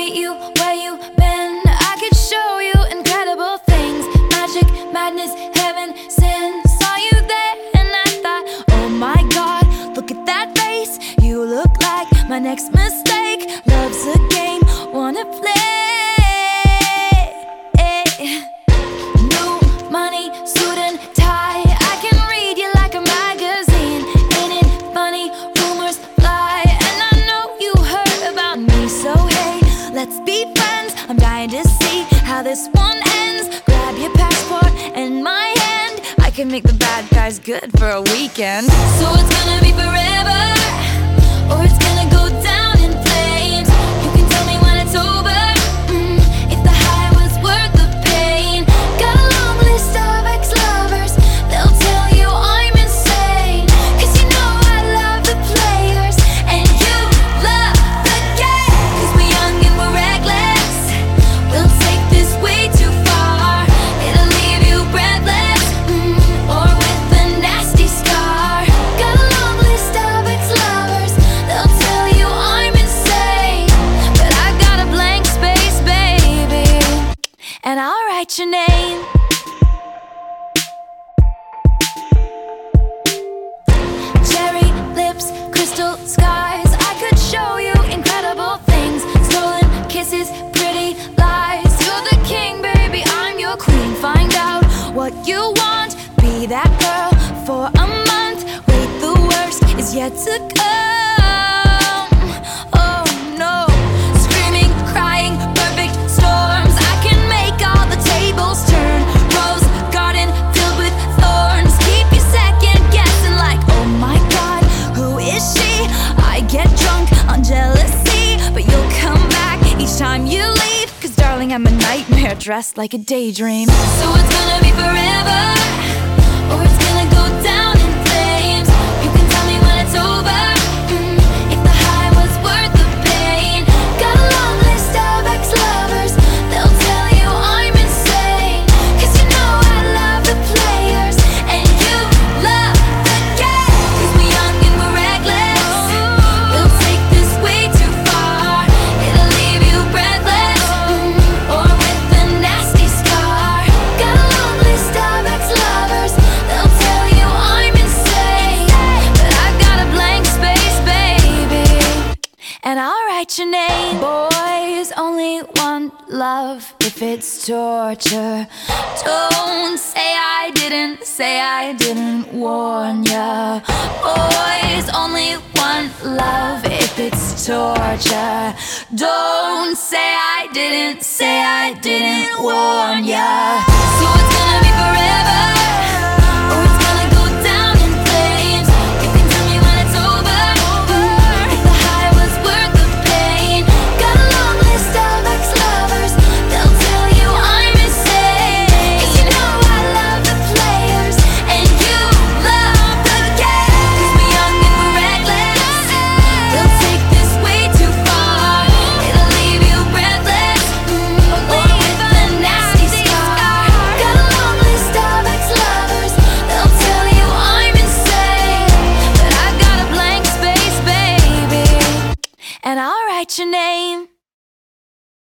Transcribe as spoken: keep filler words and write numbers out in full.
meet you where you been. I could show you incredible things. Magic, madness, heaven, sin. Saw you there and I thought, oh my God, look at that face. You look like my next mistake. Love's a game, wanna play. New money, suit and tie. I can read you like a magazine. Ain't it funny? Rumors fly, and I know you heard about me. So hey, let's be friends. I'm dying to see how this one ends. Grab your passport and my hand. I can make the bad guys good for a weekend. So it's gonna be forever, or it's gonna go down in flames. You can tell me when it's over, mm, if the high was worth the pain. Got a long list of ex-lovers, they'll tell you I'm insane. Cause you know I love the players, and you love the game. Cause we're young and we're reckless, we'll take this way too far. It'll leave you breathless, mm, or with a nasty scar. Got a long list of ex-lovers, they'll tell you I'm insane. But I got a blank space, baby, and I'll write your name. Cherry lips, crystal skies. I could show you incredible things. Stolen kisses, pretty lies. You're the king, baby, I'm your queen. Find out what you want, be that girl for a month. Wait, the worst is yet to come. Oh no, screaming, crying, perfect storms. I can make all the tables turn. Rose garden filled with thorns. Keep you second guessing like, oh my God, who is she? I get drunk on jealousy, but you'll come back each time you leave. Cause darling, I'm a nightmare dressed like a daydream. So it's gonna be forever, or it's gonna go down in flames. You can tell me when it's over, mm, if the high was worth the pain. Got a long list of ex-lovers, they'll tell you I'm insane. Cause you know I love the players, and you love the game. Cause we're young and we're reckless, we'll take this way too far. It'll leave you breathless, mm, or with a nasty scar. Got a long list of ex-lovers, they'll tell you I'm insane. But I've got a blank space, baby, and I'll write your name. Boys only want love if it's torture. Don't say I didn't, say I didn't warn ya. Boys only want love if it's torture. Don't say I didn't, say I didn't warn ya. So it's gonna be forever,